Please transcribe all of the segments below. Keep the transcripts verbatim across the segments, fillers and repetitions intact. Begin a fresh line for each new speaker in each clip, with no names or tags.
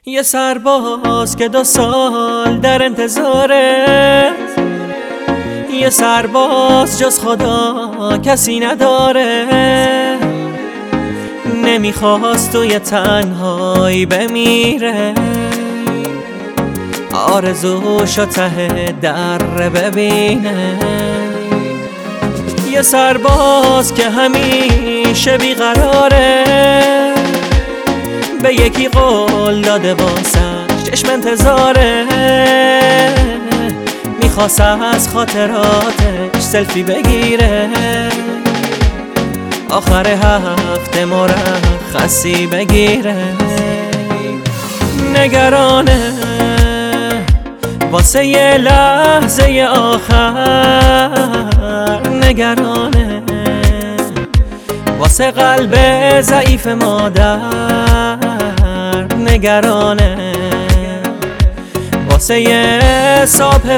یه سرباز که دو سال در انتظاره، یه سرباز جز خدا کسی نداره. نمیخواست توی تنهایی بمیره، آرزوشو ته در ببینه. یه سرباز که همیشه بیقراره، به یکی قول داده واسش چشم انتظاره. میخواست از خاطراتش سلفی بگیره، آخر هفته مرخصی بگیره. نگرانه واسه یه لحظه آخر، نگرانه واسه قلب ضعیف مادر، نگرانه واسه یه صبح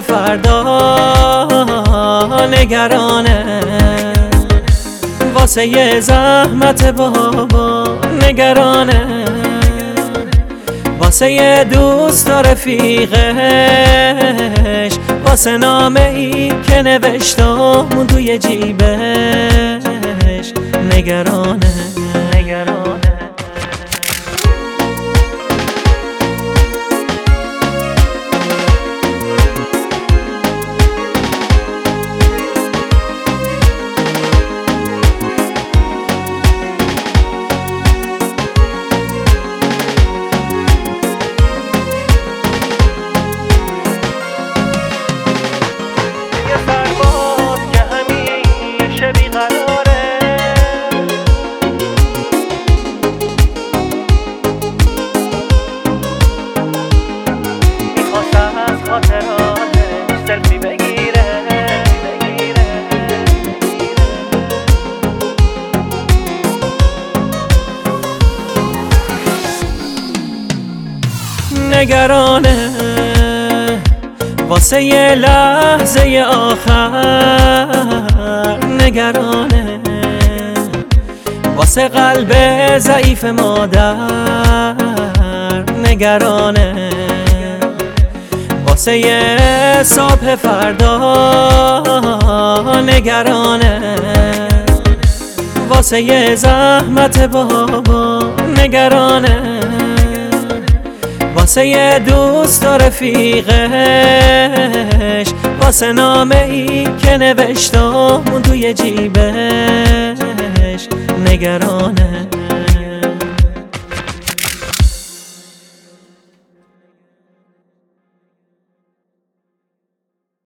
فردا، نگرانه واسه یه زحمت بابا، نگرانه واسه یه دوست و رفیقش، واسه نامه ای که نوشتم توی جیبش، نگرانه نگرانه سلفی بگیره. نگرانه واسه یه لحظه آخر، نگرانه واسه قلب ضعیف مادر، نگرانه واسه یه صبح فردا، نگرانه واسه یه زحمت بابا، نگرانه واسه یه دوست و رفیقش، واسه نامه ای که نوشتم توی جیبش، نگرانه